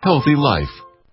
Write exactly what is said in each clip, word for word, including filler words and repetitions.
healthy life.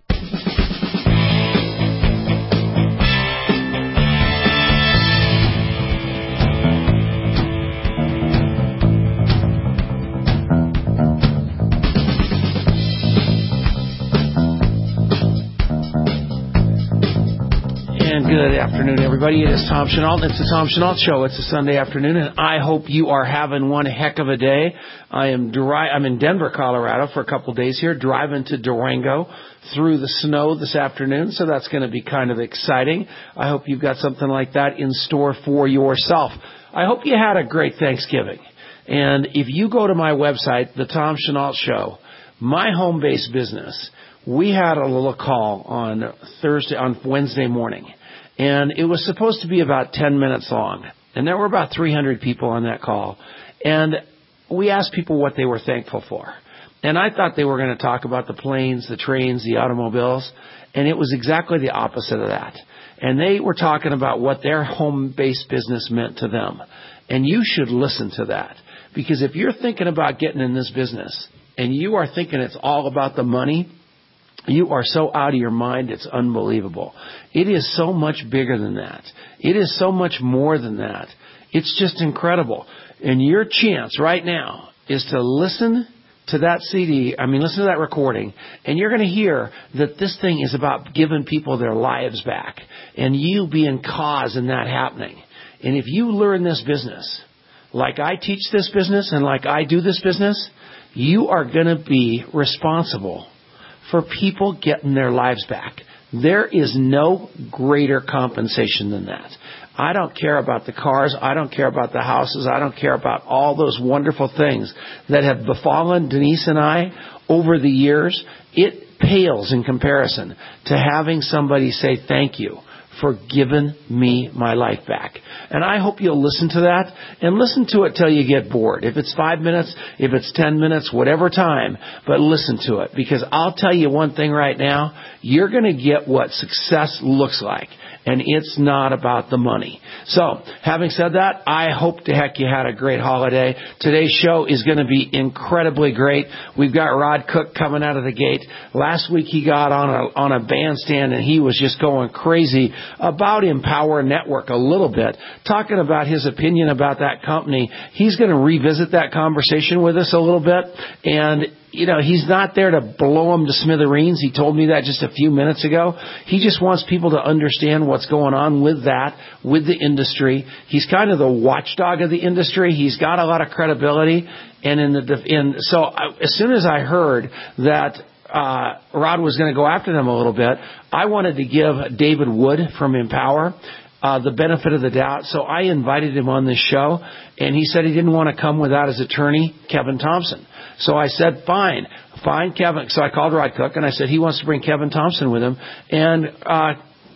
Good afternoon, everybody. It is Tom Chenault. It's the Tom Chenault Show. It's a Sunday afternoon, and I hope you are having one heck of a day. I am dri- I'm in Denver, Colorado for a couple of days here, driving to Durango through the snow this afternoon, so that's going to be kind of exciting. I hope you've got something like that in store for yourself. I hope you had a great Thanksgiving. And if you go to my website, the Tom Chenault Show, my home-based business, we had a little call on Thursday, on Wednesday morning. And it was supposed to be about ten minutes long. And there were about three hundred people on that call. And we asked people what they were thankful for. And I thought they were going to talk about the planes, the trains, the automobiles. And it was exactly the opposite of that. And they were talking about what their home-based business meant to them. And you should listen to that. Because if you're thinking about getting in this business and you are thinking it's all about the money, you are so out of your mind, it's unbelievable. It is so much bigger than that. It is so much more than that. It's just incredible. And your chance right now is to listen to that C D, I mean, listen to that recording, and you're going to hear that this thing is about giving people their lives back and you being cause in that happening. And if you learn this business, like I teach this business and like I do this business, you are going to be responsible for people getting their lives back. There is no greater compensation than that. I don't care about the cars. I don't care about the houses. I don't care about all those wonderful things that have befallen Denise and I over the years. It pales in comparison to having somebody say thank you for giving me my life back. And I hope you'll listen to that and listen to it till you get bored. If it's five minutes, if it's ten minutes, whatever time, but listen to it. Because I'll tell you one thing right now, you're going to get what success looks like. And it's not about the money. So, having said that, I hope to heck you had a great holiday. Today's show is going to be incredibly great. We've got Rod Cook coming out of the gate. Last week he got on a, on a bandstand and he was just going crazy about Empower Network a little bit, talking about his opinion about that company. He's going to revisit that conversation with us a little bit. And you know, he's not there to blow them to smithereens. He told me that just a few minutes ago. He just wants people to understand what's going on with that, with the industry. He's kind of the watchdog of the industry. He's got a lot of credibility. And in the in so I, as soon as I heard that uh, Rod was going to go after them a little bit, I wanted to give David Wood from Empower Uh, the benefit of the doubt. So I invited him on this show, and he said he didn't want to come without his attorney, Kevin Thompson. So I said, fine, fine, Kevin. So I called Rod Cook, and I said he wants to bring Kevin Thompson with him. And uh,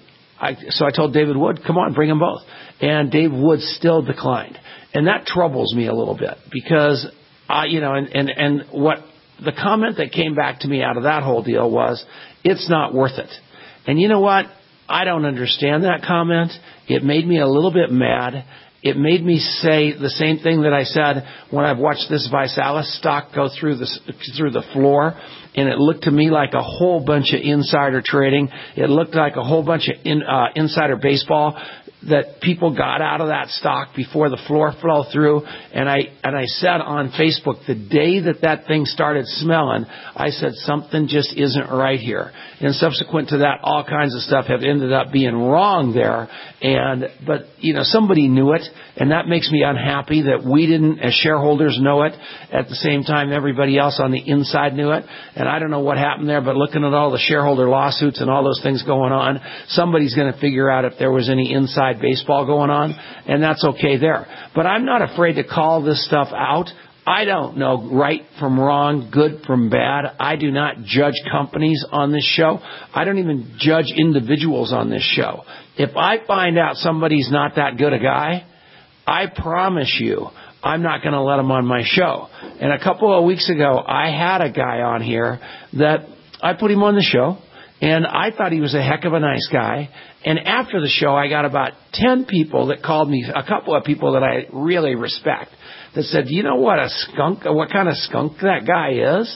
I, so I told David Wood, come on, bring them both. And Dave Wood still declined. And that troubles me a little bit because, uh, you know, and, and, and what the comment that came back to me out of that whole deal was, it's not worth it. And you know what? I don't understand that comment. It made me a little bit mad. It made me say the same thing that I said when I've watched this Visalis stock go through the, through the floor, and it looked to me like a whole bunch of insider trading. It looked like a whole bunch of in, uh, insider baseball that people got out of that stock before the floor fell through. And I and I said on Facebook, the day that that thing started smelling, I said something just isn't right here. And subsequent to that, all kinds of stuff have ended up being wrong there. And but you know, somebody knew it, and that makes me unhappy that we didn't, as shareholders, know it. At the same time, everybody else on the inside knew it. And I don't know what happened there, but looking at all the shareholder lawsuits and all those things going on, somebody's going to figure out if there was any inside baseball going on, and that's okay there. But I'm not afraid to call this stuff out. I don't know right from wrong, good from bad. I do not judge companies on this show. I don't even judge individuals on this show. If I find out somebody's not that good a guy, I promise you I'm not going to let him on my show. And a couple of weeks ago, I had a guy on here that I put him on the show. And I thought he was a heck of a nice guy. And after the show, I got about ten people that called me, a couple of people that I really respect, that said, you know what a skunk, what kind of skunk that guy is?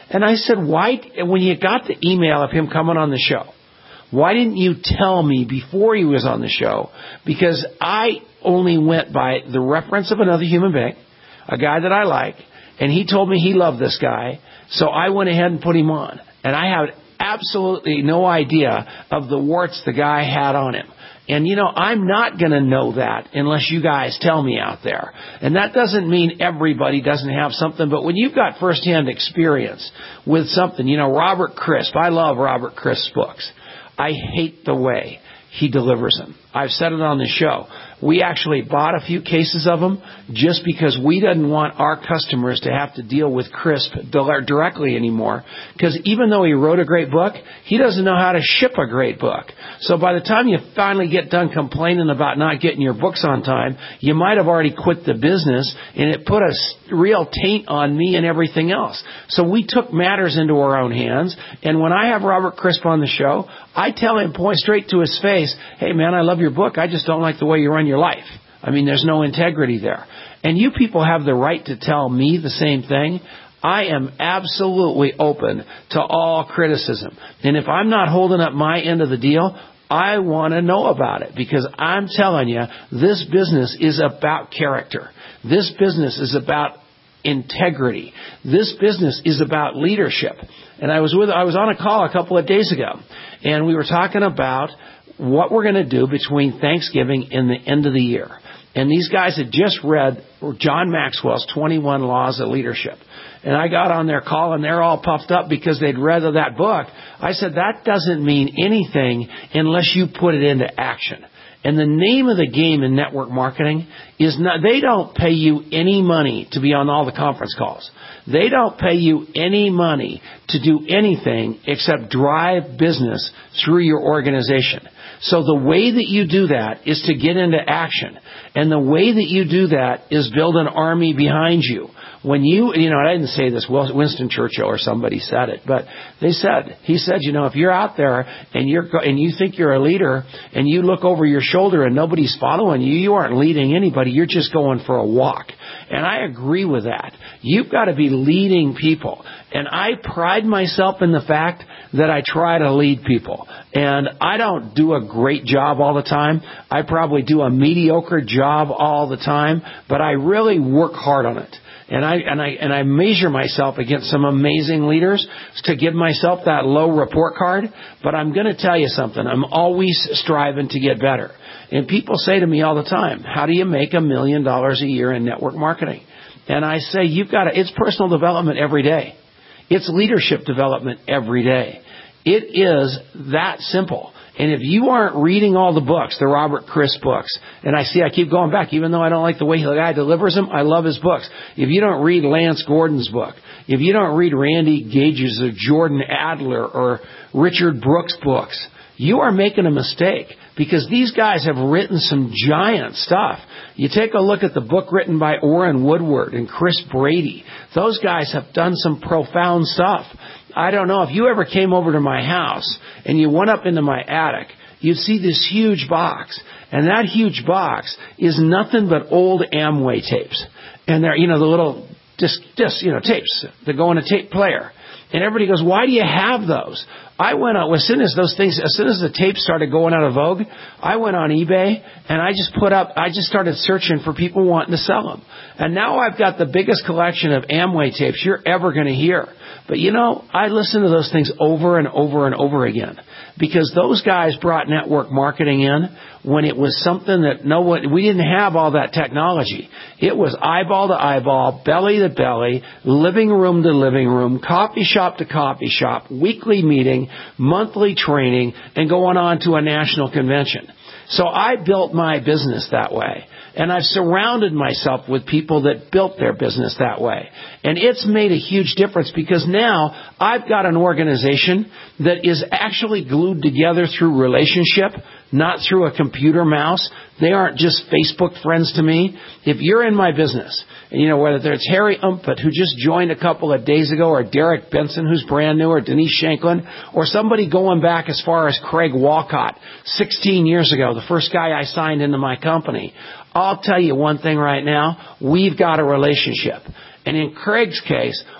And I said, why, when you got the email of him coming on the show, why didn't you tell me before he was on the show? Because I only went by the reference of another human being, a guy that I like, and he told me he loved this guy, so I went ahead and put him on. And I had absolutely no idea of the warts the guy had on him. And, you know, I'm not going to know that unless you guys tell me out there. And that doesn't mean everybody doesn't have something, but when you've got firsthand experience with something, you know, Robert Crisp, I love Robert Crisp's books. I hate the way he delivers them. I've said it on the show. We actually bought a few cases of them just because we didn't want our customers to have to deal with Crisp directly anymore. Because even though he wrote a great book, he doesn't know how to ship a great book. So by the time you finally get done complaining about not getting your books on time, you might have already quit the business, and it put a real taint on me and everything else. So we took matters into our own hands, and when I have Robert Crisp on the show, I tell him point straight to his face, hey man, I love your book. I just don't like the way you run your life. I mean, there's no integrity there. And you people have the right to tell me the same thing. I am absolutely open to all criticism. And if I'm not holding up my end of the deal, I want to know about it, because I'm telling you, this business is about character. This business is about integrity. This business is about leadership. And I was with, I was on a call a couple of days ago, and we were talking about what we're going to do between Thanksgiving and the end of the year. And these guys had just read John Maxwell's twenty-one Laws of Leadership. And I got on their call, and they're all puffed up because they'd read that book. I said, that doesn't mean anything unless you put it into action. And the name of the game in network marketing is not, they don't pay you any money to be on all the conference calls. They don't pay you any money to do anything except drive business through your organization. So the way that you do that is to get into action. And the way that you do that is build an army behind you. When you, you know, I didn't say this, Winston Churchill or somebody said it, but they said, he said, you know, if you're out there and you're, and you think you're a leader and you look over your shoulder and nobody's following you, you aren't leading anybody, you're just going for a walk. And I agree with that. You've got to be leading people. And I pride myself in the fact that I try to lead people. And I don't do a great job all the time. I probably do a mediocre job all the time, but I really work hard on it. And I, and I, and I measure myself against some amazing leaders to give myself that low report card. But I'm going to tell you something. I'm always striving to get better. And people say to me all the time, how do you make a million dollars a year in network marketing? And I say, you've got to, it's personal development every day. It's leadership development every day. It is that simple. And if you aren't reading all the books, the Robert Crisp books, and I see I keep going back, even though I don't like the way the guy delivers them, I love his books. If you don't read Lance Gordon's book, if you don't read Randy Gage's or Jordan Adler or Richard Brooks' books, you are making a mistake, because these guys have written some giant stuff. You take a look at the book written by Orrin Woodward and Chris Brady. Those guys have done some profound stuff. I don't know, if you ever came over to my house and you went up into my attic, you'd see this huge box. And that huge box is nothing but old Amway tapes. And they're, you know, the little disc, disc, you know, tapes that go in a tape player. And everybody goes, why do you have those? I went out, as soon as those things, as soon as the tapes started going out of vogue, I went on eBay and I just put up, I just started searching for people wanting to sell them. And now I've got the biggest collection of Amway tapes you're ever going to hear. But you know, I listen to those things over and over and over again, because those guys brought network marketing in when it was something that no one, we didn't have all that technology. It was eyeball to eyeball, belly to belly, living room to living room, coffee shop to coffee shop, weekly meeting, monthly training, and going on to a national convention. So I built my business that way. And I've surrounded myself with people that built their business that way. And it's made a huge difference, because now I've got an organization that is actually glued together through relationship, not through a computer mouse. They aren't just Facebook friends to me. If you're in my business, and you know, whether it's Harry Umpet, who just joined a couple of days ago, or Derek Benson, who's brand new, or Denise Shanklin, or somebody going back as far as Craig Walcott, sixteen years ago, the first guy I signed into my company, I'll tell you one thing right now, we've got a relationship. And in Craig's case,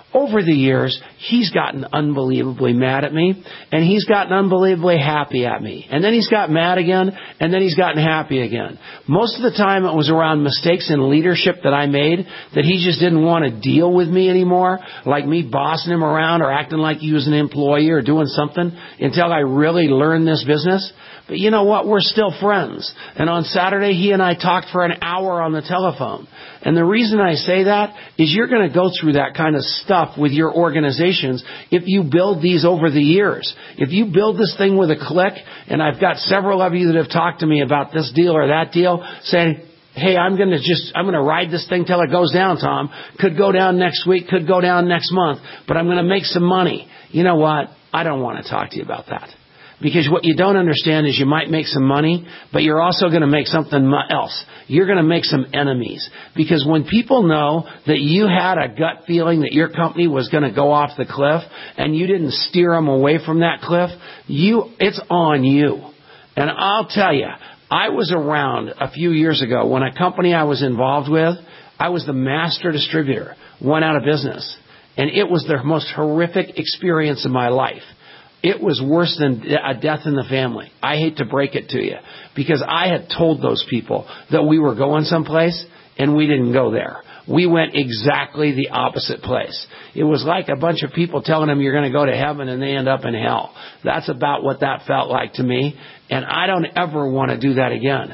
over the years, he's gotten unbelievably mad at me, and he's gotten unbelievably happy at me. And then he's got mad again, and then he's gotten happy again. Most of the time it was around mistakes in leadership that I made that he just didn't want to deal with me anymore, like me bossing him around or acting like he was an employee or doing something until I really learned this business. But you know what? We're still friends. And on Saturday, he and I talked for an hour on the telephone. And the reason I say that is you're going to go through that kind of stuff with your organizations if you build these over the years. If you build this thing with a click, and I've got several of you that have talked to me about this deal or that deal, saying, hey, I'm going to just, I'm going to ride this thing till it goes down, Tom. Could go down next week, could go down next month, but I'm going to make some money. You know what? I don't want to talk to you about that. Because what you don't understand is you might make some money, but you're also going to make something else. You're going to make some enemies. Because when people know that you had a gut feeling that your company was going to go off the cliff and you didn't steer them away from that cliff, you, it's on you. And I'll tell you, I was around a few years ago when a company I was involved with, I was the master distributor, went out of business. And it was the most horrific experience of my life. It was worse than a death in the family. I hate to break it to you because I had told those people that we were going someplace and we didn't go there. We went exactly the opposite place. It was like a bunch of people telling them you're going to go to heaven and they end up in hell. That's about what that felt like to me. And I don't ever want to do that again.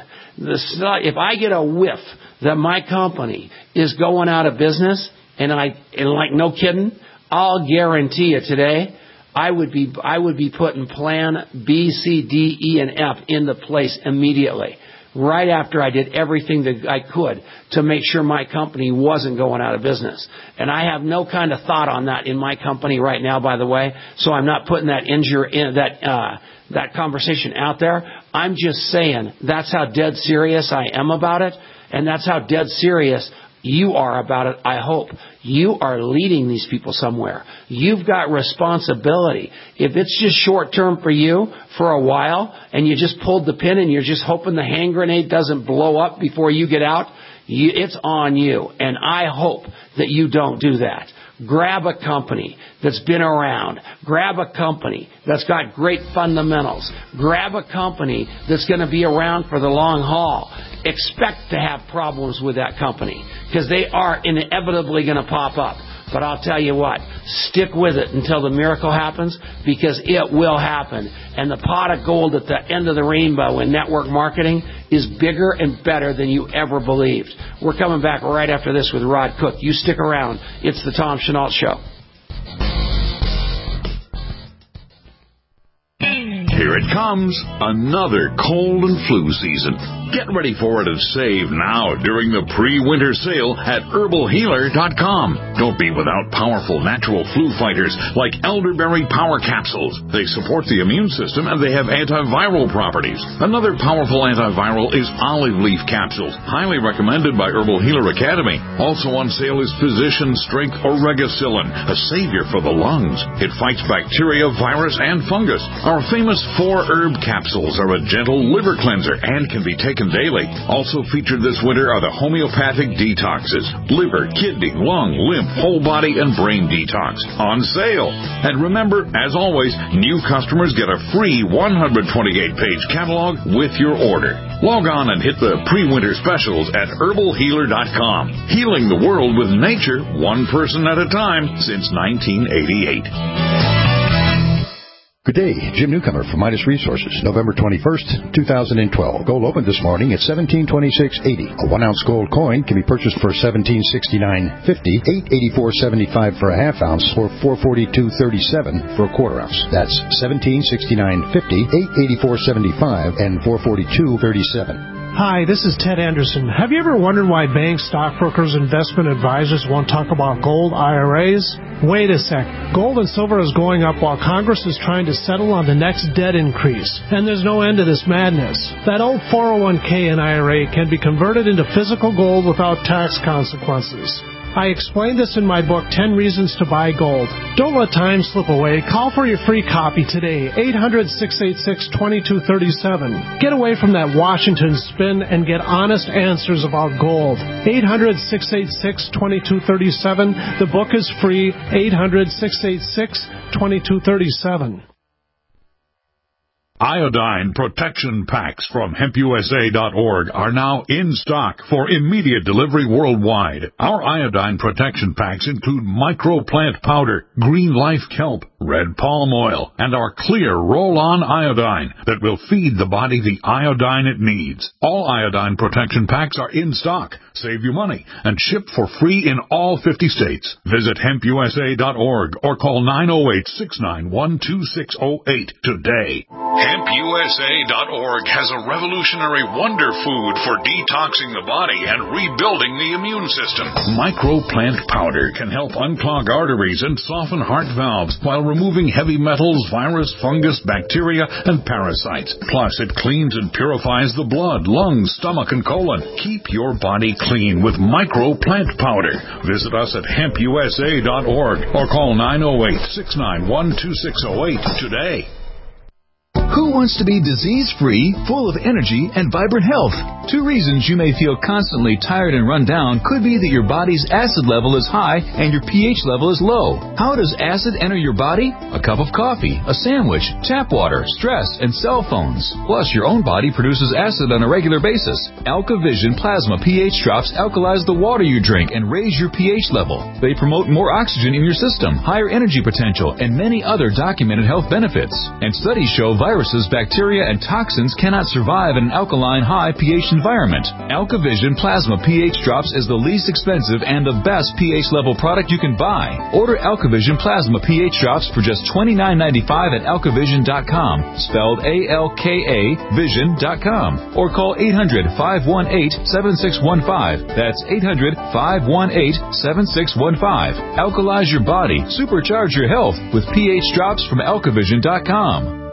If I get a whiff that my company is going out of business, and I, and like no kidding, I'll guarantee you today, I would be I would be putting plan B, C, D, E, and F into place immediately, right after I did everything that I could to make sure my company wasn't going out of business. And I have no kind of thought on that in my company right now, by the way, so I'm not putting that injury in that uh, that conversation out there. I'm just saying that's how dead serious I am about it, and that's how dead serious you are about it, I hope. You are leading these people somewhere. You've got responsibility. If it's just short term for you for a while and you just pulled the pin and you're just hoping the hand grenade doesn't blow up before you get out, you, it's on you. And I hope that you don't do that. Grab a company that's been around. Grab a company that's got great fundamentals. Grab a company that's going to be around for the long haul. Expect to have problems with that company because they are inevitably going to pop up. But I'll tell you what, stick with it until the miracle happens because it will happen. And the pot of gold at the end of the rainbow in network marketing is bigger and better than you ever believed. We're coming back right after this with Rod Cook. You stick around. It's the Tom Chenault Show. Here it comes, another cold and flu season. Get ready for it and save now during the pre-winter sale at herbal healer dot com. Don't be without powerful natural flu fighters like elderberry power capsules. They support the immune system and they have antiviral properties. Another powerful antiviral is olive leaf capsules, highly recommended by Herbal Healer Academy. Also on sale is Physician Strength Oregacillin, a savior for the lungs. It fights bacteria, virus, and fungus. Our famous four herb capsules are a gentle liver cleanser and can be taken daily. Also featured this winter are the homeopathic detoxes, liver, kidney, lung, lymph, whole body, and brain detox on sale. And remember, as always, new customers get a free one hundred twenty-eight page catalog with your order. Log on and hit the pre-winter specials at herbal healer dot com. Healing the world with nature, one person at a time since nineteen eighty-eight. Good day, Jim Newcomer from Midas Resources, November twenty-first, two thousand twelve. Gold opened this morning at seventeen twenty-six eighty. A one-ounce gold coin can be purchased for seventeen sixty-nine fifty, eight eighty-four seventy-five for a half ounce, or four forty-two thirty-seven for a quarter ounce. That's seventeen sixty-nine fifty, eight eighty-four seventy-five, and four forty-two thirty-seven. Hi, this is Ted Anderson. Have you ever wondered why banks, stockbrokers, investment advisors won't talk about gold I R As? Wait a sec. Gold and silver is going up while Congress is trying to settle on the next debt increase. And there's no end to this madness. That old four oh one k and I R A can be converted into physical gold without tax consequences. I explain this in my book, ten Reasons to Buy Gold. Don't let time slip away. Call for your free copy today, eight hundred, six eight six, two two three seven. Get away from that Washington spin and get honest answers about gold. eight hundred, six eight six, two two three seven. The book is free, eight hundred, six eight six, two two three seven. Iodine protection packs from hemp U S A dot org are now in stock for immediate delivery worldwide. Our iodine protection packs include microplant powder, green life kelp, red palm oil, and our clear roll-on iodine that will feed the body the iodine it needs. All iodine protection packs are in stock, save you money, and shipped for free in all fifty states. Visit hemp U S A dot org or call nine oh eight, six nine one, two six oh eight today. hemp U S A dot org has a revolutionary wonder food for detoxing the body and rebuilding the immune system. Microplant powder can help unclog arteries and soften heart valves while removing heavy metals, virus, fungus, bacteria, and parasites. Plus, it cleans and purifies the blood, lungs, stomach, and colon. Keep your body clean with Microplant powder. Visit us at hemp U S A dot org or call nine oh eight, six nine one, two six oh eight today. Who wants to be disease-free, full of energy, and vibrant health? Two reasons you may feel constantly tired and run down could be that your body's acid level is high and your pH level is low. How does acid enter your body? A cup of coffee, a sandwich, tap water, stress, and cell phones. Plus, your own body produces acid on a regular basis. AlkaVision Plasma pH drops alkalize the water you drink and raise your pH level. They promote more oxygen in your system, higher energy potential, and many other documented health benefits. And studies show viruses, bacteria, and toxins cannot survive in an alkaline high pH environment. AlkaVision Plasma pH Drops is the least expensive and the best pH level product you can buy. Order AlkaVision Plasma pH Drops for just twenty-nine ninety-five at alkavision dot com, spelled A L K A vision dot com, or call eight hundred, five one eight, seven six one five. That's eight hundred, five one eight, seven six one five. Alkalize your body, supercharge your health with pH Drops from alkavision dot com.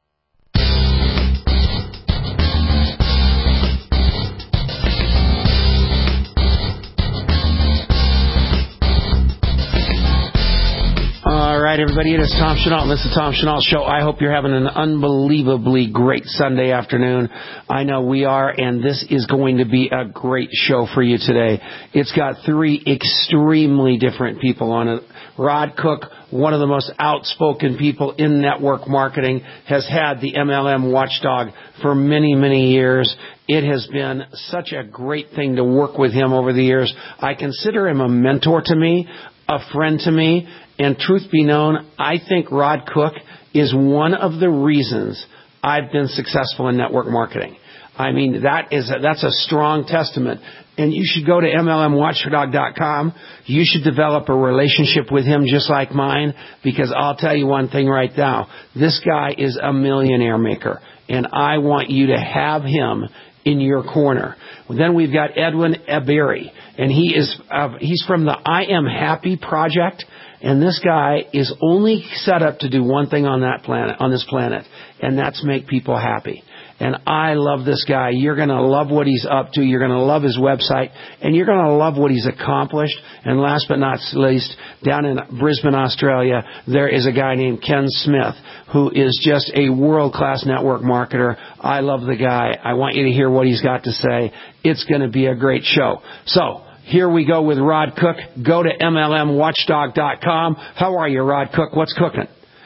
All right, everybody, it is Tom Chenault. This is the Tom Chenault Show. I hope you're having an unbelievably great Sunday afternoon. I know we are, and this is going to be a great show for you today. It's got three extremely different people on it. Rod Cook, one of the most outspoken people in network marketing, has had the M L M Watchdog for many, many years. It has been such a great thing to work with him over the years. I consider him a mentor to me, a friend to me, and truth be known, I think Rod Cook is one of the reasons I've been successful in network marketing. I mean, that is a, that's a strong testament. And you should go to M L M watchdog dot com. You should develop a relationship with him just like mine, because I'll tell you one thing right now. This guy is a millionaire maker, and I want you to have him in your corner. Then we've got Edwin Eberi, and he is uh, he's from the I Am Happy Project. And this guy is only set up to do one thing on that planet, on this planet, and that's make people happy. And I love this guy. You're going to love what he's up to. You're going to love his website, and you're going to love what he's accomplished. And last but not least, down in Brisbane, Australia, there is a guy named Ken Smith, who is just a world-class network marketer. I love the guy. I want you to hear what he's got to say. It's going to be a great show. So, here we go with Rod Cook. Go to M L M watchdog dot com. How are you, Rod Cook? What's cooking?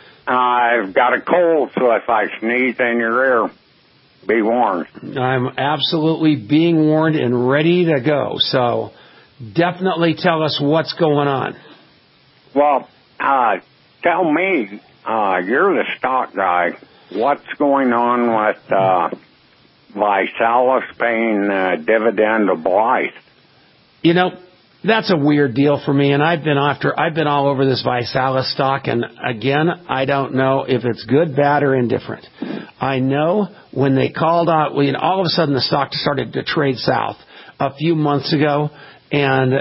I've got a cold, so if I sneeze in your ear, be warned. I'm absolutely being warned and ready to go. So definitely tell us what's going on. Well, uh, tell me, uh, you're the stock guy. What's going on with uh, ViSalus paying uh, dividend of Blythe? You know, that's a weird deal for me, and I've been after, I've been all over this ViSalus stock, and again, I don't know if it's good, bad, or indifferent. I know when they called out, well, you know, all of a sudden the stock started to trade south a few months ago, and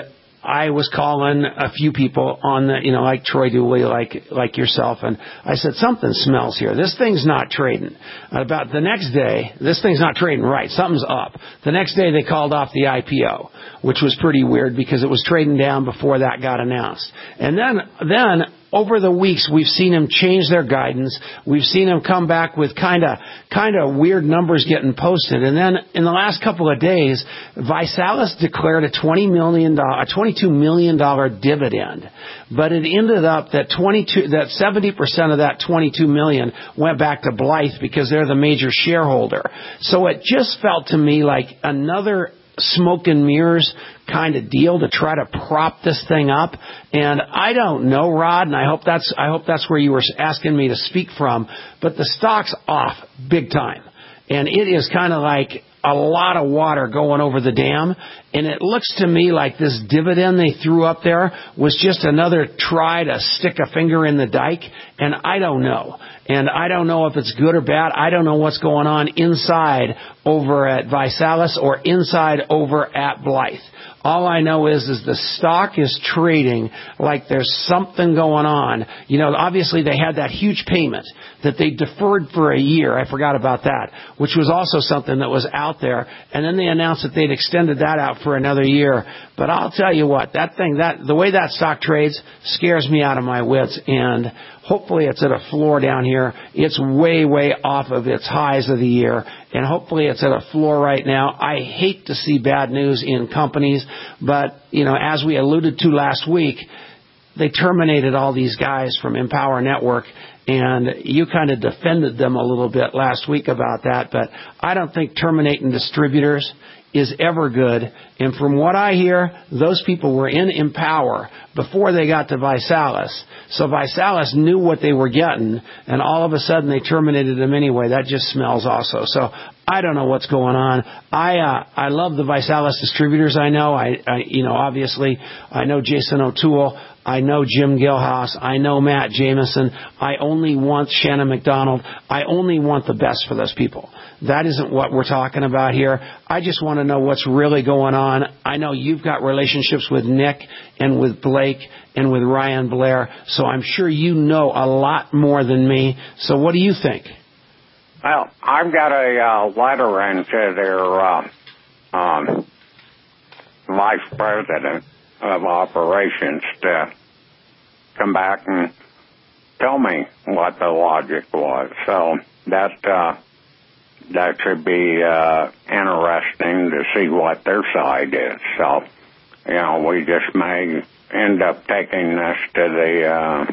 I was calling a few people on the, you know, like Troy Dooley, like like yourself, and I said, something smells here. This thing's not trading. About the next day, this thing's not trading right. Something's up. The next day, they called off the I P O, which was pretty weird because it was trading down before that got announced. And then, then over the weeks, we've seen them change their guidance. We've seen them come back with kind of kind of weird numbers getting posted. And then in the last couple of days, ViSalus declared a twenty million dollars, a twenty-two million dollars dividend. But it ended up that twenty-two, that seventy percent of that twenty-two million dollars went back to Blythe because they're the major shareholder. So it just felt to me like another smoke and mirrors kind of deal to try to prop this thing up. And I don't know, Rod, and I hope that's I hope that's where you were asking me to speak from, but the stock's off big time. And it is kind of like a lot of water going over the dam. And it looks to me like this dividend they threw up there was just another try to stick a finger in the dike. And I don't know. And I don't know if it's good or bad. I don't know what's going on inside over at ViSalus or inside over at Blythe. All I know is, is the stock is trading like there's something going on. You know, obviously they had that huge payment that they deferred for a year. I forgot about that, which was also something that was out there. And then they announced that they'd extended that out for another year. But I'll tell you what, that thing, that the way that stock trades scares me out of my wits. And hopefully it's at a floor down here. It's way, way off of its highs of the year. And hopefully it's at a floor right now. I hate to see bad news in companies, but, you know, as we alluded to last week, they terminated all these guys from Empower Network, and you kind of defended them a little bit last week about that, but I don't think terminating distributors is ever good. And from what I hear, those people were in Empower before they got to ViSalus. So ViSalus knew what they were getting, and all of a sudden they terminated them anyway. That just smells also. So I don't know what's going on. I uh, I love the ViSalus distributors. I know. I, I you know obviously I know Jason O'Toole. I know Jim Gilhouse. I know Matt Jameson. I only want Shannon McDonald. I only want the best for those people. That isn't what we're talking about here. I just want to know what's really going on. I know you've got relationships with Nick and with Blake and with Ryan Blair, so I'm sure you know a lot more than me. So what do you think? Well, I've got a uh, letter into their uh, um, vice president of operations to come back and tell me what the logic was. So that uh, that should be uh, interesting to see what their side is. So, you know, we just may end up taking this to the uh,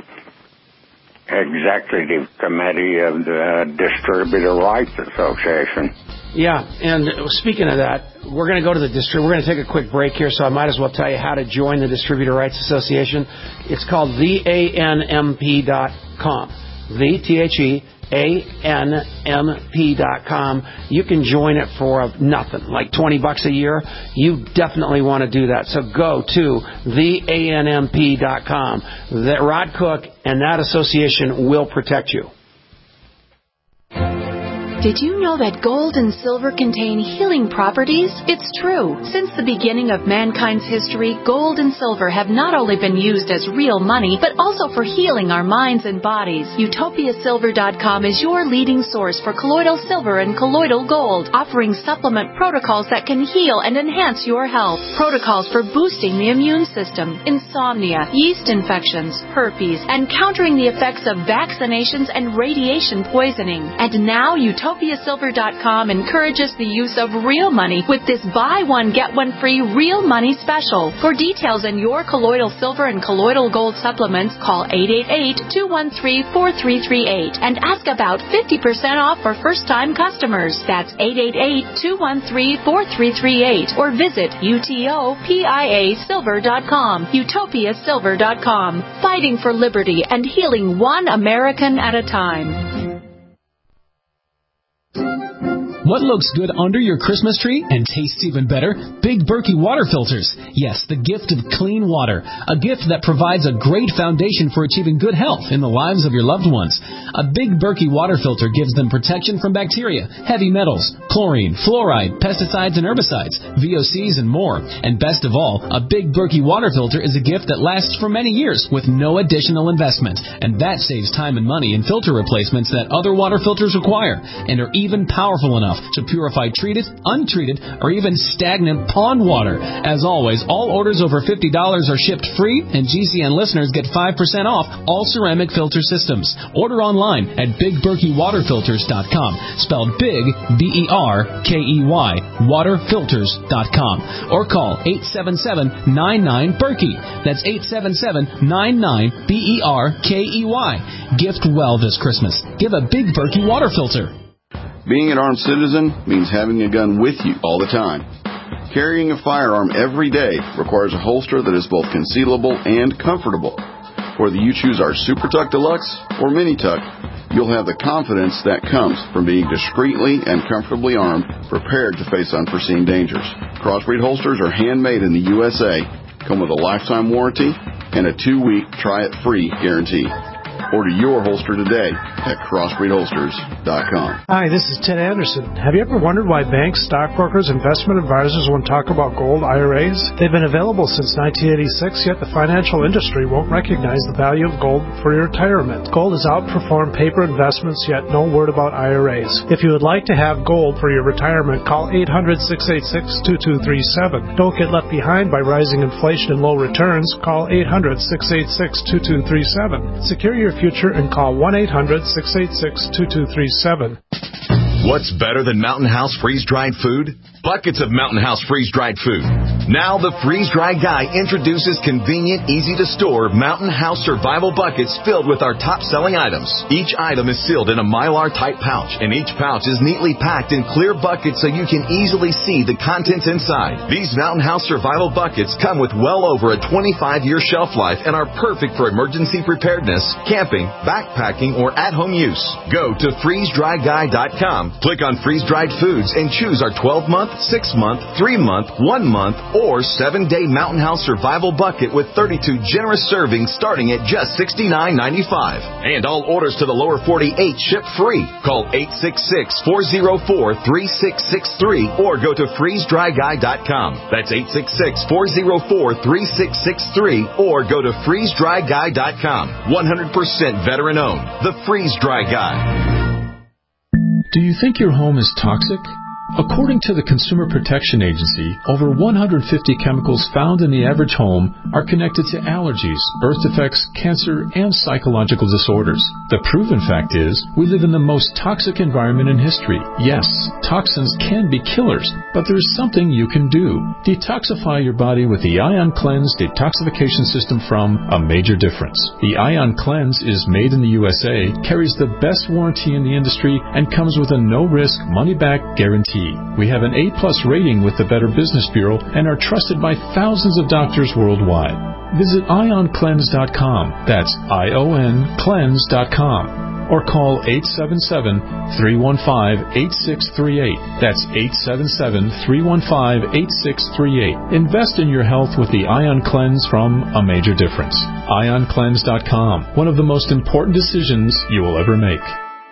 executive committee of the Distributor Rights Association. Yeah, and speaking of that, we're going to go to the district. We're going to take a quick break here, so I might as well tell you how to join the Distributor Rights Association. It's called the A N M P dot com. The, T H E, A N M P dot com. You can join it for nothing, like twenty bucks a year. You definitely want to do that. So go to the A N M P dot com. That Rod Cook and that association will protect you. Did you know that gold and silver contain healing properties? It's true. Since the beginning of mankind's history, gold and silver have not only been used as real money, but also for healing our minds and bodies. Utopia Silver dot com is your leading source for colloidal silver and colloidal gold, offering supplement protocols that can heal and enhance your health. Protocols for boosting the immune system, insomnia, yeast infections, herpes, and countering the effects of vaccinations and radiation poisoning. And now Utopia Utopia Silver dot com encourages the use of real money with this buy one, get one free real money special. For details on your colloidal silver and colloidal gold supplements, call eight eight eight, two one three, four three three eight and ask about fifty percent off for first-time customers. That's eight eight eight, two one three, four three three eight or visit Utopia Silver dot com. Utopia Silver dot com. Fighting for liberty and healing one American at a time. What looks good under your Christmas tree and tastes even better? Big Berkey water filters. Yes, the gift of clean water. A gift that provides a great foundation for achieving good health in the lives of your loved ones. A Big Berkey water filter gives them protection from bacteria, heavy metals, chlorine, fluoride, pesticides and herbicides, V O Cs and more. And best of all, a Big Berkey water filter is a gift that lasts for many years with no additional investment. And that saves time and money in filter replacements that other water filters require, and are even powerful enough to purify treated, untreated, or even stagnant pond water. As always, all orders over fifty dollars are shipped free, and G C N listeners get five percent off all ceramic filter systems. Order online at big berkey water filters dot com, spelled big, B E R K E Y, water filters dot com, or call eight seven seven, nine nine, Berkey. That's eight seven seven, nine nine, B E R K E Y. Gift well this Christmas. Give a Big Berkey water filter. Being an armed citizen means having a gun with you all the time. Carrying a firearm every day requires a holster that is both concealable and comfortable. Whether you choose our Super Tuck Deluxe or Mini Tuck, you'll have the confidence that comes from being discreetly and comfortably armed, prepared to face unforeseen dangers. Crossbreed holsters are handmade in the U S A, come with a lifetime warranty, and a two-week try-it-free guarantee. Order your holster today at crossbreed holsters dot com. Hi, this is Ted Anderson. Have you ever wondered why banks, stockbrokers, investment advisors won't talk about gold I R As? They've been available since nineteen eighty-six, yet the financial industry won't recognize the value of gold for your retirement. Gold has outperformed paper investments, yet no word about I R As. If you would like to have gold for your retirement, call eight hundred, six eight six, two two three seven. Don't get left behind by rising inflation and low returns. Call eight hundred, six eight six, two two three seven. Secure your future and call one eight hundred, six eight six, two two three seven. What's better than Mountain House freeze-dried food? Buckets of Mountain House freeze-dried food. Now the Freeze-Dry Guy introduces convenient, easy-to-store Mountain House survival buckets filled with our top-selling items. Each item is sealed in a Mylar-type pouch, and each pouch is neatly packed in clear buckets so you can easily see the contents inside. These Mountain House survival buckets come with well over a twenty-five year shelf life and are perfect for emergency preparedness, camping, backpacking, or at-home use. Go to freeze dry guy dot com, click on Freeze-Dried Foods, and choose our twelve month, six month, three month, one month, or seven day Mountain House Survival Bucket with thirty-two generous servings starting at just sixty-nine ninety-five. And all orders to the lower forty-eight ship free. Call eight six six, four oh four, three six six three or go to freeze dry guy dot com. That's eight six six, four oh four, three six six three or go to freeze dry guy dot com. one hundred percent veteran owned. The Freeze Dry Guy. Do you think your home is toxic? According to the Consumer Protection Agency, over one hundred fifty chemicals found in the average home are connected to allergies, birth defects, cancer, and psychological disorders. The proven fact is, we live in the most toxic environment in history. Yes, toxins can be killers, but there is something you can do. Detoxify your body with the Ion Cleanse detoxification system from A Major Difference. The Ion Cleanse is made in the U S A, carries the best warranty in the industry, and comes with a no-risk, money-back guarantee. We have an A plus rating with the Better Business Bureau and are trusted by thousands of doctors worldwide. Visit ion cleanse dot com. That's I O N cleanse dot com. Or call eight seven seven, three one five, eight six three eight. That's eight seven seven, three one five, eight six three eight. Invest in your health with the Ion Cleanse from A Major Difference. ion cleanse dot com. One of the most important decisions you will ever make.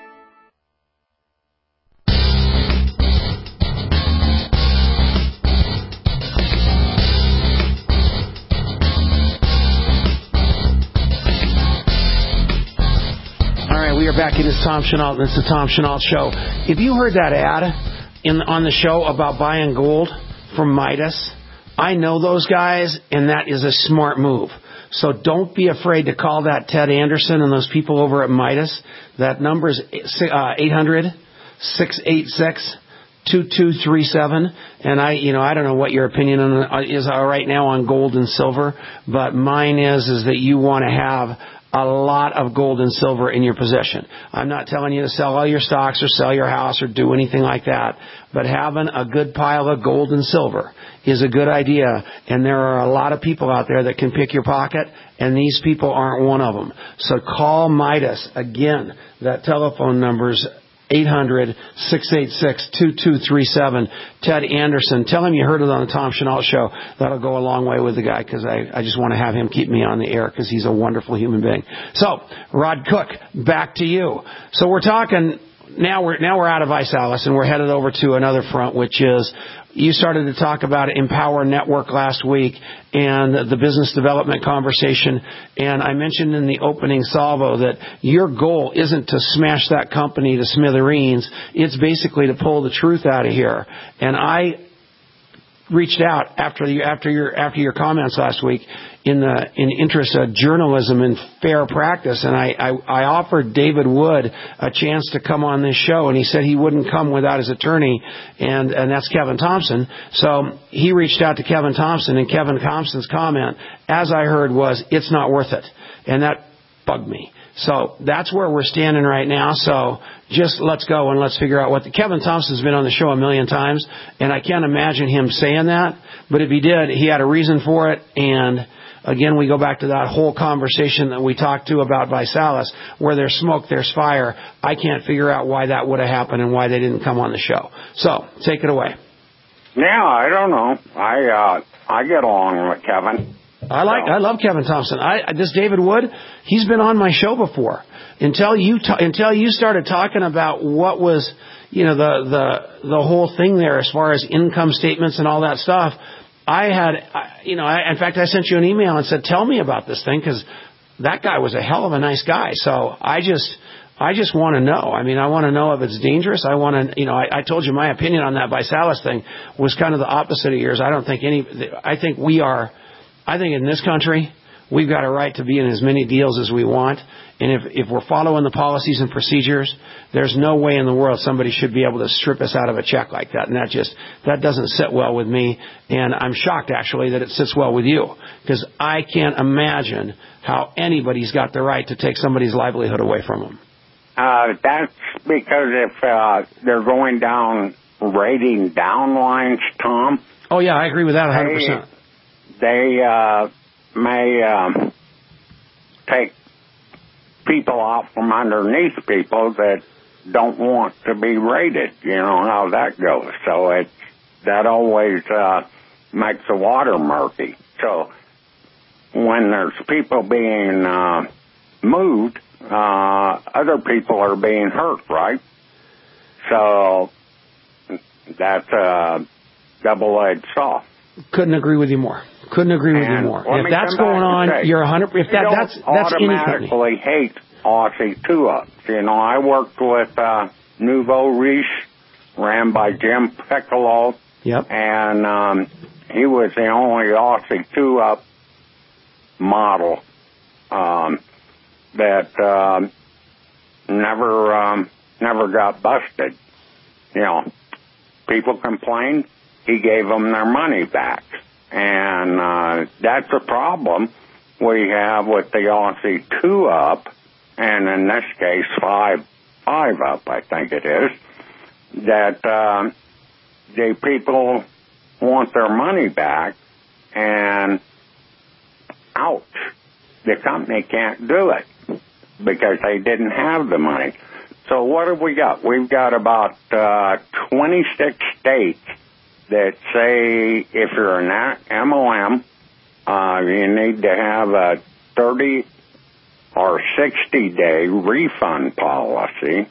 Back in this Tom Chenault. It's the Tom Chenault Show. If you heard that ad in on the show about buying gold from Midas, I know those guys, and that is a smart move. So don't be afraid to call that Ted Anderson and those people over at Midas. That number is eight hundred, six eight six, two two three seven. And I, you know, I don't know what your opinion on, is right now on gold and silver, but mine is is that you want to have a lot of gold and silver in your possession. I'm not telling you to sell all your stocks or sell your house or do anything like that, but having a good pile of gold and silver is a good idea, and there are a lot of people out there that can pick your pocket, and these people aren't one of them. So call Midas. Again, that telephone number's eight hundred, six eight six, two two three seven. Ted Anderson, tell him you heard it on the Tom Chenault Show. That'll go a long way with the guy, because I, I just want to have him keep me on the air, because he's a wonderful human being. So, Rod Cook, back to you. So we're talking, now we're, now we're out of ViSalus, and we're headed over to another front, which is, you started to talk about Empower Network last week and the business development conversation. And I mentioned in the opening salvo that your goal isn't to smash that company to smithereens. It's basically to pull the truth out of here. And I reached out after the, after your after your comments last week in the in interest of journalism and fair practice, and I, I, I offered David Wood a chance to come on this show, and he said he wouldn't come without his attorney, and and that's Kevin Thompson. So he reached out to Kevin Thompson, and Kevin Thompson's comment, as I heard, was, it's not worth it, and that bugged me. So that's where we're standing right now. So just let's go and let's figure out what the, Kevin Thompson's been on the show a million times, and I can't imagine him saying that. But if he did, he had a reason for it. And again, we go back to that whole conversation that we talked to about ViSalus, where there's smoke, there's fire. I can't figure out why that would have happened and why they didn't come on the show. So take it away. Yeah, I don't know. I uh, I get along with Kevin. I like, I love Kevin Thompson. I, this David Wood, he's been on my show before. Until you, ta- until you started talking about what was, you know, the, the, the whole thing there as far as income statements and all that stuff, I had, I, you know, I, in fact, I sent you an email and said, tell me about this thing, because that guy was a hell of a nice guy. So I just, I just want to know. I mean, I want to know if it's dangerous. I want to, you know, I, I told you my opinion on that ViSalus thing was kind of the opposite of yours. I don't think any, I think we are, I think in this country, we've got a right to be in as many deals as we want. And if, if we're following the policies and procedures, there's no way in the world somebody should be able to strip us out of a check like that. And that just, that doesn't sit well with me. And I'm shocked, actually, that it sits well with you, because I can't imagine how anybody's got the right to take somebody's livelihood away from them. Uh, that's because if uh, they're going down rating down lines, Tom. Oh, yeah, I agree with that one hundred percent. They uh, may um, take people off from underneath people that don't want to be rated. You know how that goes. So it that always uh, makes the water murky. So when there's people being uh, moved, uh, other people are being hurt, right? So that's a double-edged saw. Couldn't agree with you more. Couldn't agree with and you more. If that's going on, say, you're a hundred. If that, that's that's automatically hate Aussie two-ups. You know, I worked with uh, Nouveau Riche, ran by Jim Piccolo. Yep. And um, he was the only Aussie two-up model um, that um, never um, never got busted. You know, people complained. He gave them their money back. And uh, that's a problem we have with the Aussie two-up, and in this case, five, five-up, I think it is, that uh, the people want their money back, and ouch, the company can't do it because they didn't have the money. So what have we got? We've got about uh, twenty-six states that say if you're an M O M, uh, you need to have a thirty or sixty day refund policy.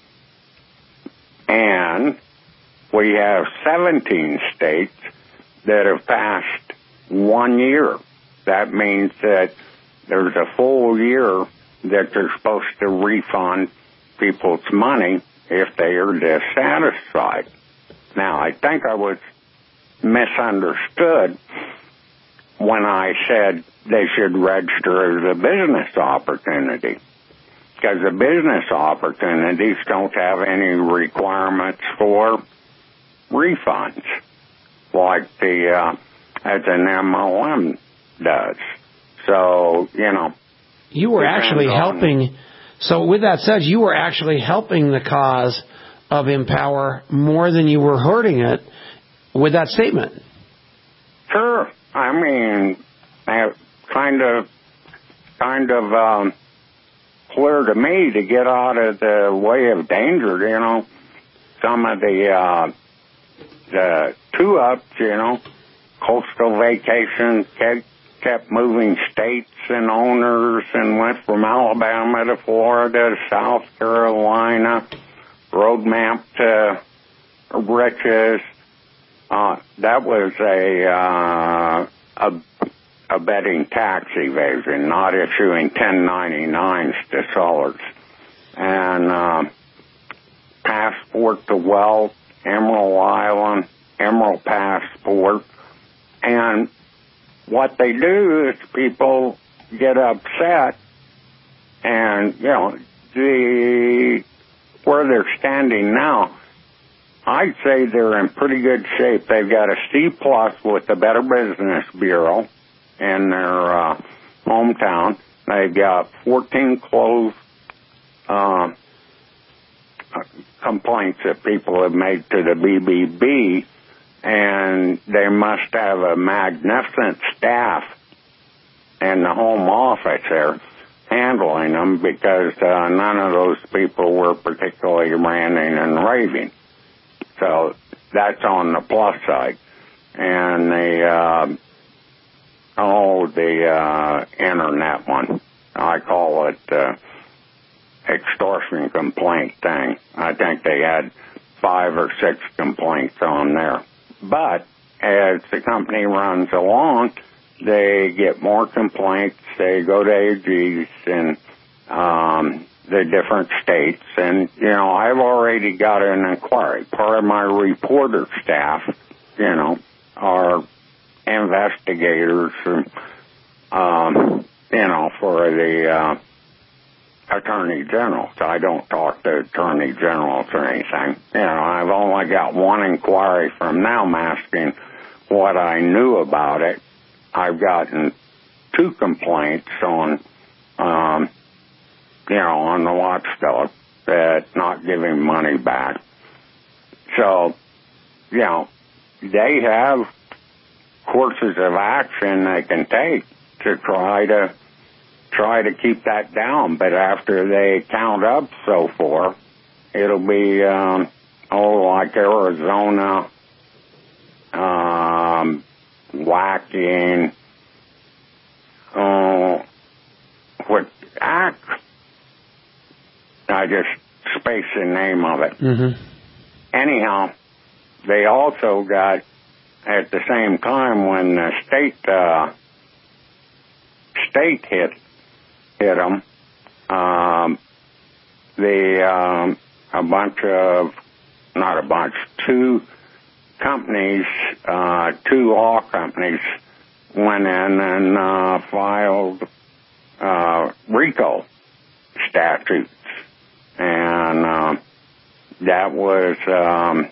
And we have seventeen states that have passed one year. That means that there's a full year that they're supposed to refund people's money if they are dissatisfied. Now, I think I was misunderstood when I said they should register as a business opportunity, because the business opportunities don't have any requirements for refunds like the uh, as an M O M does. So, you know. You were actually helping. So with that said, you were actually helping the cause of Empower more than you were hurting it with that statement. Sure. I mean, I kind of, kind of um, clear to me to get out of the way of danger, you know. Some of the, uh, the two-ups, you know, Coastal Vacations kept, kept moving states and owners and went from Alabama to Florida to South Carolina, road map to riches. Uh, that was a, uh, a, abetting tax evasion, not issuing ten ninety-nines to sellers. And, uh, Passport to Wealth, Emerald Island, Emerald Passport. And what they do is people get upset and, you know, the, where they're standing now, I'd say they're in pretty good shape. They've got a C plus with the Better Business Bureau in their uh, hometown. They've got fourteen closed uh, complaints that people have made to the B B B, and they must have a magnificent staff in the home office there handling them, because uh, none of those people were particularly ranting and raving. So that's on the plus side. And the, uh, oh, the uh, internet one, I call it uh, extortion complaint thing. I think they had five or six complaints on there. But as the company runs along, they get more complaints. They go to A Gs and um, the different states. And, you know, I've already got an inquiry. Part of my reporter staff, you know, are investigators, and, um, you know, for the uh, Attorney General. So I don't talk to Attorney Generals or anything. You know, I've only got one inquiry from them asking what I knew about it. I've gotten two complaints on, um, you know, on the watchdog that not giving money back. So, you know, they have courses of action they can take to try to try to keep that down. But after they count up so far, it'll be um, oh, like Arizona, um, whacking, oh, what act? I just spaced the name of it. Mm-hmm. Anyhow, they also got, at the same time when the state uh, state hit hit them, um, the um, a bunch of not a bunch, two companies, uh, two law companies went in and uh, filed uh, RICO statutes, and uh, that was um,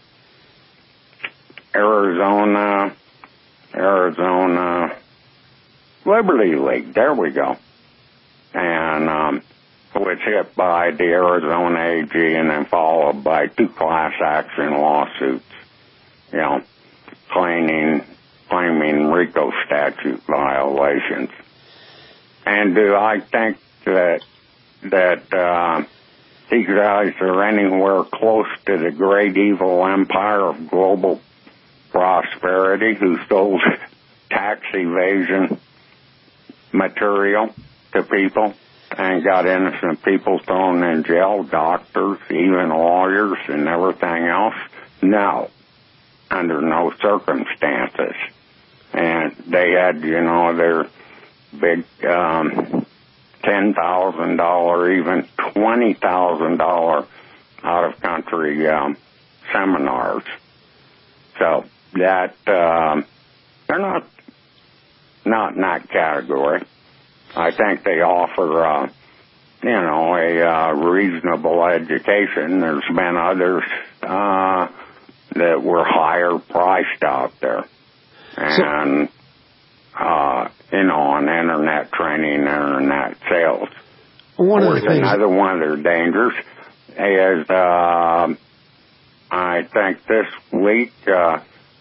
Arizona, Arizona Liberty League. There we go. And um, was hit by the Arizona A G and then followed by two class action lawsuits, you know, claiming, claiming RICO statute violations. And do I think that, that uh, these guys are anywhere close to the great evil empire of global prosperity who sold tax evasion material to people and got innocent people thrown in jail, doctors, even lawyers and everything else? No, under no circumstances. And they had, you know, their big um, ten thousand dollars, even twenty thousand dollars out-of-country um, seminars. So that, um, they're not, not in that category. I think they offer, uh, you know, a uh, reasonable education. There's been others uh, that were higher priced out there. And, uh, you know, on internet training, internet sales. One of the things... Another one of their dangers is, uh, I think this week, uh,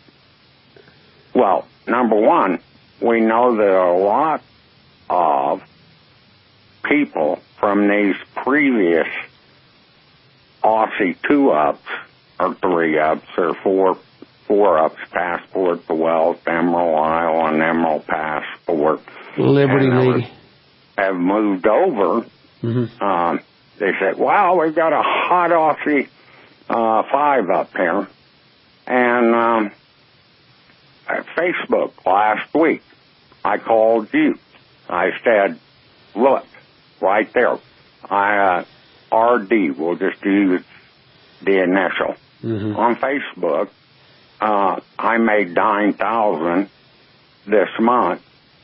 well, number one, we know that a lot of people from these previous Aussie two-ups, or three-ups, or four, four-ups, Passport to Wealth, Emerald Isle, and Emerald Passport. Liberty Lady. Have moved over. Mm-hmm. Um, they said, wow, we've got a hot Aussie uh, five up here. And um, at Facebook last week, I called you. I said, look, right there, I, uh, R D, we'll just use the initial. Mm-hmm. On Facebook, uh, I made nine thousand this month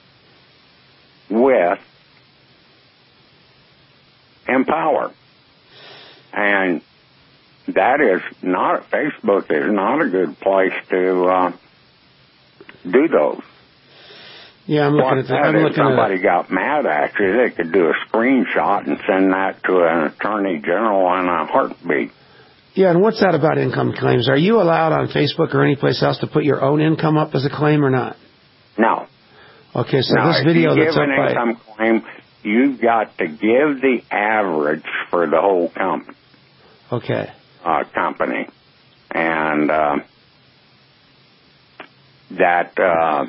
with Empower. And that is not, Facebook is not a good place to uh, do those. Yeah, I'm looking what at that. I'm if looking somebody at got mad at you, they could do a screenshot and send that to an attorney general in a heartbeat. Yeah, and what's that about income claims? Are you allowed on Facebook or any place else to put your own income up as a claim or not? No. Okay, so no, this video if you that's give up an by... income claim, you've got to give the average for the whole company. Okay. Uh, company. And uh, that uh,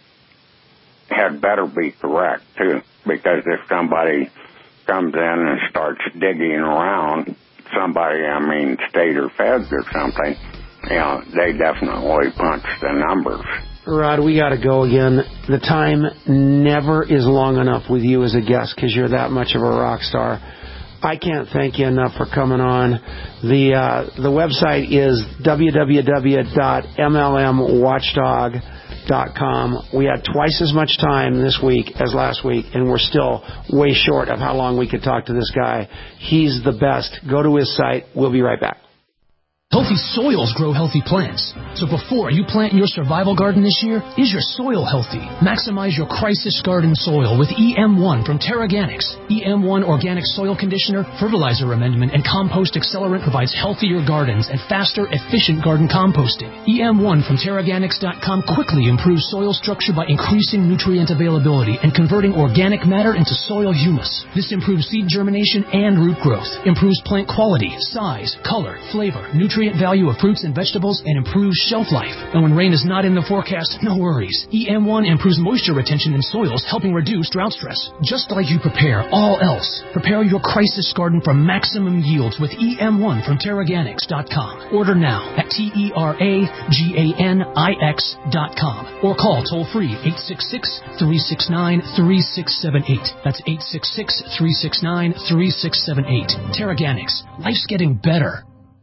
had better be correct, too, because if somebody comes in and starts digging around, somebody, I mean, state or feds or something, you know, they definitely punch the numbers. Rod, we got to go again. The time never is long enough with you as a guest because you're that much of a rock star. I can't thank you enough for coming on. The uh, the website is w w w dot m l m watchdog dot com. We had twice as much time this week as last week, and we're still way short of how long we could talk to this guy. He's the best. Go to his site. We'll be right back. Healthy soils grow healthy plants. So before you plant your survival garden this year, is your soil healthy? Maximize your crisis garden soil with E M one from Terraganics. E M one Organic Soil Conditioner, Fertilizer Amendment, and Compost Accelerant provides healthier gardens and faster, efficient garden composting. E M one from Terraganics dot com quickly improves soil structure by increasing nutrient availability and converting organic matter into soil humus. This improves seed germination and root growth, improves plant quality, size, color, flavor, nutrient value of fruits and vegetables, and improves shelf life. And when rain is not in the forecast, no worries. E M one improves moisture retention in soils, helping reduce drought stress. Just like you prepare all else, prepare your crisis garden for maximum yields with E M one from Terraganics dot com. Order now at T E R A G A N I X dot com or call toll-free eight six six, three six nine, three six seven eight. That's eight six six, three six nine, three six seven eight. Terraganics. Life's getting better.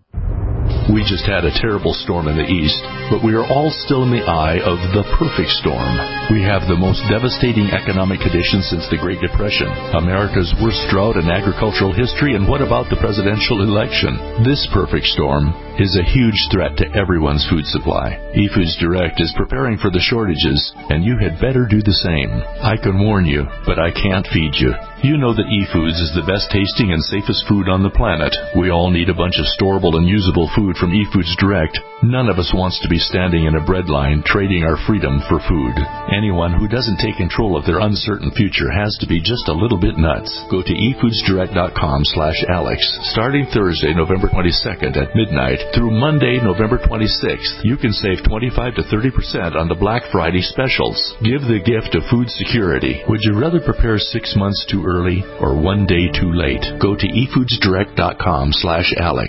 We just had a terrible storm in the east, but we are all still in the eye of the perfect storm. We have the most devastating economic conditions since the Great Depression, America's worst drought in agricultural history, and what about the presidential election? This perfect storm is a huge threat to everyone's food supply. eFoods Direct is preparing for the shortages, and you had better do the same. I can warn you, but I can't feed you. You know that eFoods is the best tasting and safest food on the planet. We all need a bunch of storable and usable food from eFoods Direct. None of us wants to be standing in a bread line trading our freedom for food. Anyone who doesn't take control of their uncertain future has to be just a little bit nuts. Go to e foods direct dot com slash Alex. Starting Thursday, November twenty-second at midnight through Monday, November twenty-sixth, you can save twenty-five to thirty percent on the Black Friday specials. Give the gift of food security. Would you rather prepare six months too early or one day too late? Go to e foods direct dot com slash Alex.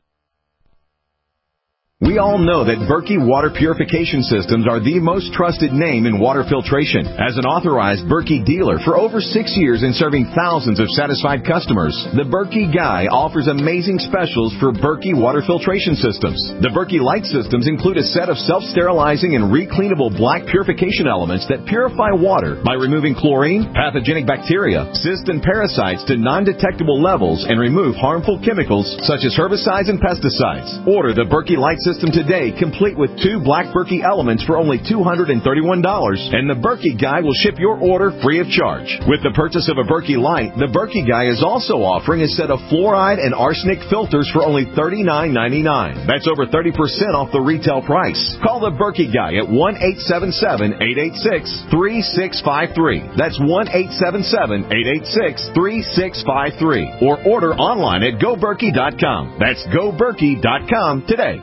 We all know that Berkey Water Purification Systems are the most trusted name in water filtration. As an authorized Berkey dealer for over six years and serving thousands of satisfied customers, the Berkey Guy offers amazing specials for Berkey Water Filtration Systems. The Berkey Light Systems include a set of self-sterilizing and recleanable black purification elements that purify water by removing chlorine, pathogenic bacteria, cysts, and parasites to non-detectable levels and remove harmful chemicals such as herbicides and pesticides. Order the Berkey Light Systems system today, complete with two Black Berkey elements for only two hundred thirty-one dollars, and the Berkey Guy will ship your order free of charge. With the purchase of a Berkey Light, the Berkey Guy is also offering a set of fluoride and arsenic filters for only thirty-nine ninety-nine. That's over thirty percent off the retail price. Call the Berkey Guy at one eight seven seven, eight eight six, three six five three. That's one eight seven seven, eight eight six, three six five three. Or order online at go berkey dot com. That's go berkey dot com today.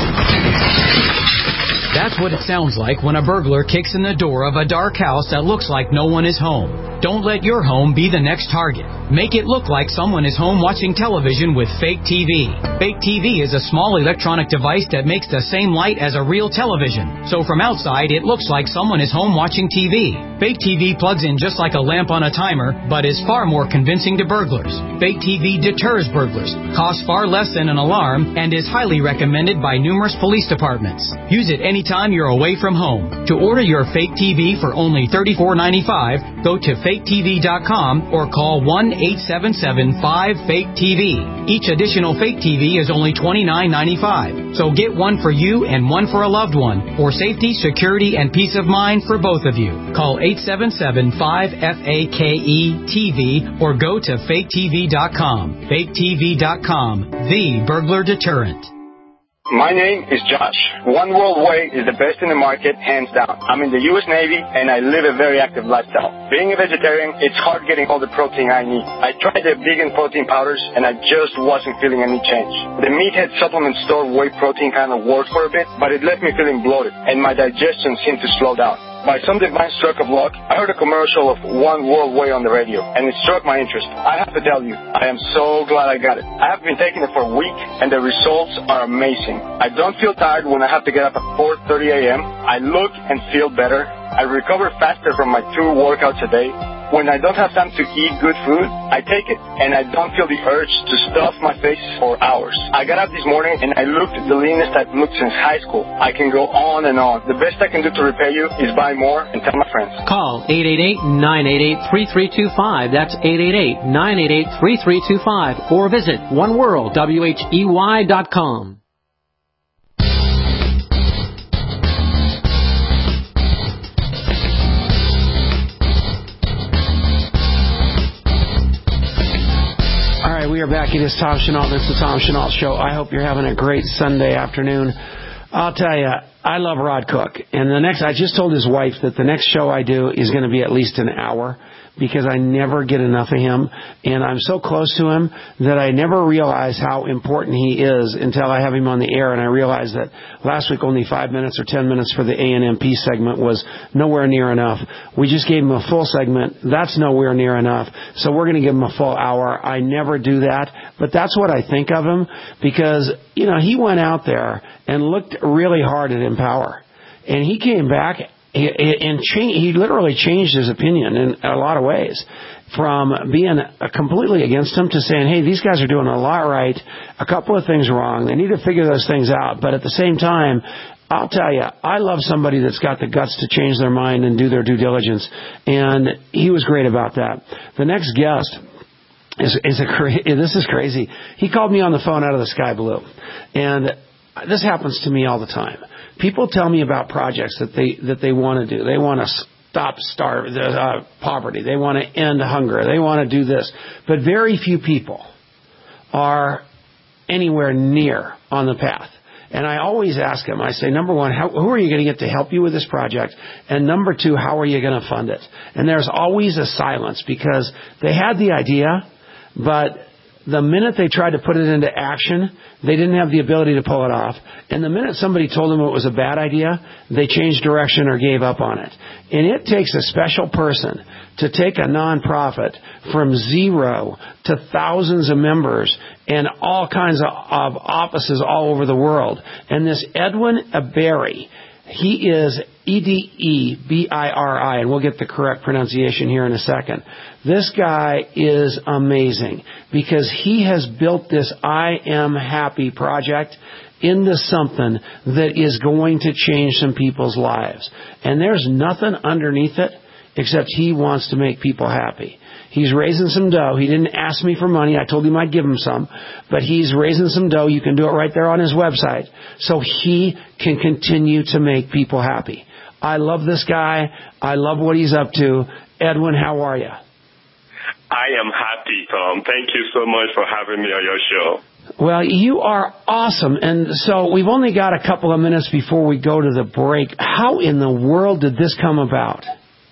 That's what it sounds like when a burglar kicks in the door of a dark house that looks like no one is home. Don't let your home be the next target. Make it look like someone is home watching television with Fake T V. Fake T V is a small electronic device that makes the same light as a real television. So from outside, it looks like someone is home watching T V. Fake T V plugs in just like a lamp on a timer, but is far more convincing to burglars. Fake T V deters burglars, costs far less than an alarm, and is highly recommended by numerous police departments. Use it anytime you're away from home. To order your Fake T V for only thirty-four ninety-five, go to fake T V dot com or call one eight seven seven, five, fake T V. Each additional Fake T V is only twenty-nine ninety-five. So get one for you and one for a loved one, for safety, security, and peace of mind for both of you. Call eight seven seven, five, F A K E T V or go to fake T V dot com. fake T V dot com, the burglar deterrent. My name is Josh. One World Way is the best in the market, hands down. I'm in the U S Navy, and I live a very active lifestyle. Being a vegetarian, it's hard getting all the protein I need. I tried the vegan protein powders, and I just wasn't feeling any change. The Meathead supplement store whey protein kind of worked for a bit, but it left me feeling bloated, and my digestion seemed to slow down. By some divine stroke of luck, I heard a commercial of One World Way on the radio, and it struck my interest. I have to tell you, I am so glad I got it. I have been taking it for a week, and the results are amazing. I don't feel tired when I have to get up at four thirty a.m. I look and feel better. I recover faster from my two workouts a day. When I don't have time to eat good food, I take it, and I don't feel the urge to stuff my face for hours. I got up this morning, and I looked the leanest I've looked since high school. I can go on and on. The best I can do to repay you is buy more and tell my friends. Call eight eight eight, nine eight eight, three three two five. That's eight eight eight, nine eight eight, three three two five. Or visit one world w h e y dot com. We are back. It is Tom Chenault. It's the Tom Chenault Show. I hope you're having a great Sunday afternoon. I'll tell you, I love Rod Cook. And the next, I just told his wife that the next show I do is going to be at least an hour because I never get enough of him. And I'm so close to him that I never realize how important he is until I have him on the air. And I realized that last week only five minutes or ten minutes for the A N M P segment was nowhere near enough. We just gave him a full segment. That's nowhere near enough. So we're going to give him a full hour. I never do that. But that's what I think of him because, you know, he went out there and looked really hard at Empower. And he came back and change, he literally changed his opinion in a lot of ways, from being completely against him to saying, hey, these guys are doing a lot right, a couple of things wrong. They need to figure those things out. But at the same time, I'll tell you, I love somebody that's got the guts to change their mind and do their due diligence. And he was great about that. The next guest is, is a cra- this is crazy. He called me on the phone out of the sky blue. And this happens to me all the time. People tell me about projects that they that they want to do. They want to stop starve, uh, poverty. They want to end hunger. They want to do this. But very few people are anywhere near on the path. And I always ask them, I say, number one, how, who are you going to get to help you with this project? And number two, how are you going to fund it? And there's always a silence because they had the idea, but the minute they tried to put it into action, they didn't have the ability to pull it off. And the minute somebody told them it was a bad idea, they changed direction or gave up on it. And it takes a special person to take a nonprofit from zero to thousands of members and all kinds of, of offices all over the world. And this Edwin Barry, he is E D E B I R I, and we'll get the correct pronunciation here in a second. This guy is amazing because he has built this I Am Happy project into something that is going to change some people's lives. And there's nothing underneath it except he wants to make people happy. He's raising some dough. He didn't ask me for money. I told him I'd give him some. But he's raising some dough. You can do it right there on his website. So he can continue to make people happy. I love this guy. I love what he's up to. Edwin, how are you? I am happy, Tom. Thank you so much for having me on your show. Well, you are awesome. And so we've only got a couple of minutes before we go to the break. How in the world did this come about?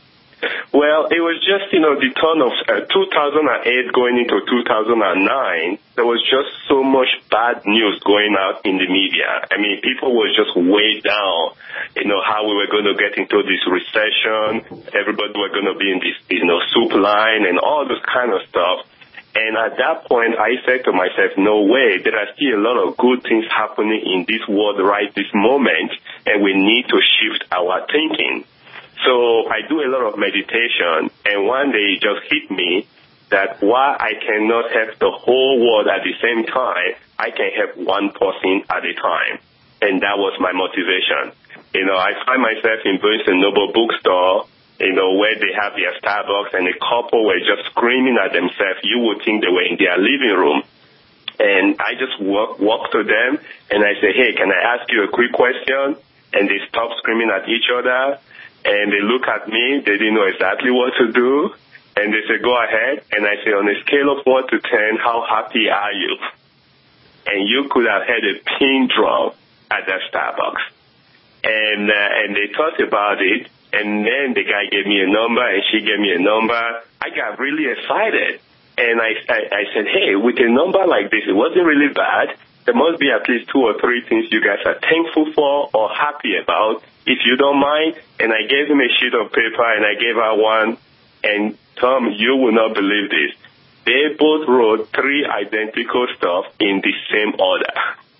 Well, it was just, you know, the turn of uh, two thousand eight going into two thousand nine, there was just so much bad news going out in the media. I mean, people were just way down, you know, how we were going to get into this recession. Everybody were going to be in this, you know, soup line and all this kind of stuff. And at that point, I said to myself, no way, there are still a lot of good things happening in this world right this moment, and we need to shift our thinking. So I do a lot of meditation, and one day it just hit me that while I cannot help the whole world at the same time, I can help one person at a time. And that was my motivation. You know, I find myself in Barnes and Noble bookstore, you know, where they have their Starbucks, and a couple were just screaming at themselves. You would think they were in their living room. And I just walk, walk to them, and I say, hey, can I ask you a quick question? And they stop screaming at each other. And they look at me, they didn't know exactly what to do, and they say, go ahead. And I say, on a scale of one to ten, how happy are you? And you could have had a pin drop at that Starbucks. And uh, and they thought about it, and then the guy gave me a number, and she gave me a number. I got really excited. And I, I, I said, hey, with a number like this, it wasn't really bad. There must be at least two or three things you guys are thankful for or happy about, if you don't mind. And I gave him a sheet of paper, and I gave her one. And, Tom, you will not believe this. They both wrote three identical stuff in the same order.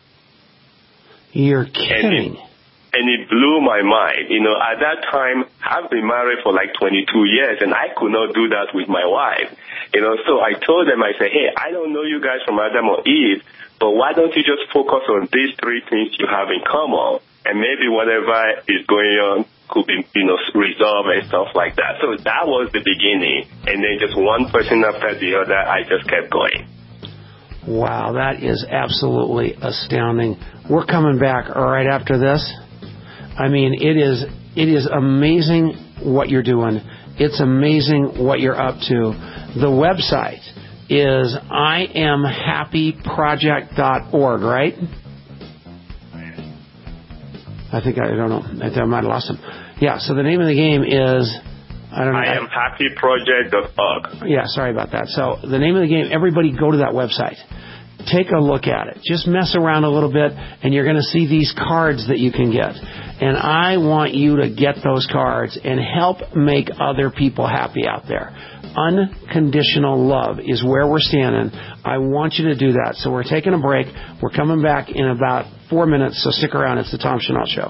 You're kidding. And it, and it blew my mind. You know, at that time, I've been married for like twenty-two years, and I could not do that with my wife. You know, so I told them, I said, hey, I don't know you guys from Adam or Eve, but why don't you just focus on these three things you have in common, and maybe whatever is going on could be, you know, resolved and stuff like that. So that was the beginning, and then just one person after the other, I just kept going. Wow, that is absolutely astounding. We're coming back right after this. I mean, it is it is amazing what you're doing. It's amazing what you're up to. The website is I am happy project dot org, right? I think, I don't know, I think I might have lost him. Yeah, so the name of the game is, I don't know. I am happy project dot org. Yeah, sorry about that. So the name of the game, everybody go to that website. Take a look at it. Just mess around a little bit, and you're going to see these cards that you can get. And I want you to get those cards and help make other people happy out there. Unconditional love is where we're standing. I want you to do that. So we're taking a break. We're coming back in about four minutes, so stick around. It's the Tom Chenault Show.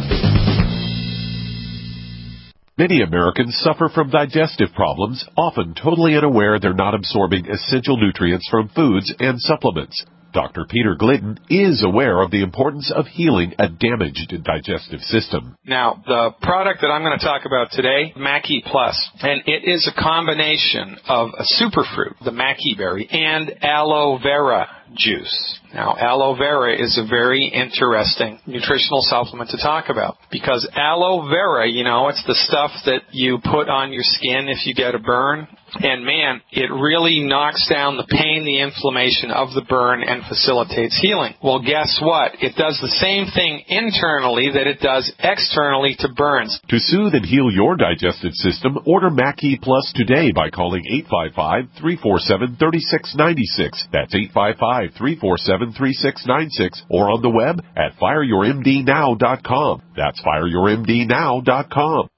Many Americans suffer from digestive problems, often totally unaware they're not absorbing essential nutrients from foods and supplements. Doctor Peter Glidden is aware of the importance of healing a damaged digestive system. Now, the product that I'm going to talk about today, Mackey Plus, and it is a combination of a superfruit, the Mackey berry, and aloe vera juice. Now, aloe vera is a very interesting nutritional supplement to talk about because aloe vera, you know, it's the stuff that you put on your skin if you get a burn. And, man, it really knocks down the pain, the inflammation of the burn and facilitates healing. Well, guess what? It does the same thing internally that it does externally to burns. To soothe and heal your digestive system, order Mackey Plus today by calling eight five five, three four seven, three six nine six. That's eight five five, three four seven, three six nine six. Or on the web at fire your m d now dot com. That's fire your m d now dot com.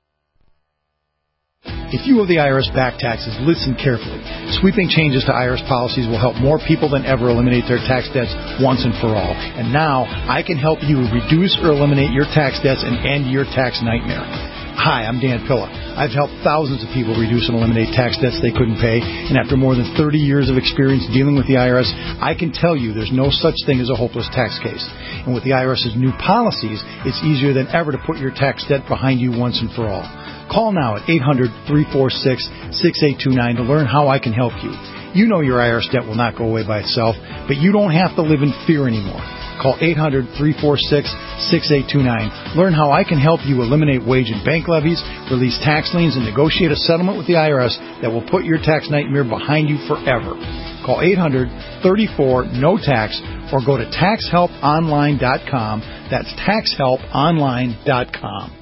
If you owe the I R S back taxes, listen carefully. Sweeping changes to I R S policies will help more people than ever eliminate their tax debts once and for all. And now, I can help you reduce or eliminate your tax debts and end your tax nightmare. Hi, I'm Dan Pilla. I've helped thousands of people reduce and eliminate tax debts they couldn't pay, and after more than thirty years of experience dealing with the I R S, I can tell you there's no such thing as a hopeless tax case. And with the IRS's new policies, it's easier than ever to put your tax debt behind you once and for all. Call now at eight hundred, three four six, six eight two nine to learn how I can help you. You know your I R S debt will not go away by itself, but you don't have to live in fear anymore. Call eight hundred, three four six, six eight two nine. Learn how I can help you eliminate wage and bank levies, release tax liens, and negotiate a settlement with the I R S that will put your tax nightmare behind you forever. Call eight hundred, three four, N O tax or go to tax help online dot com. That's tax help online dot com.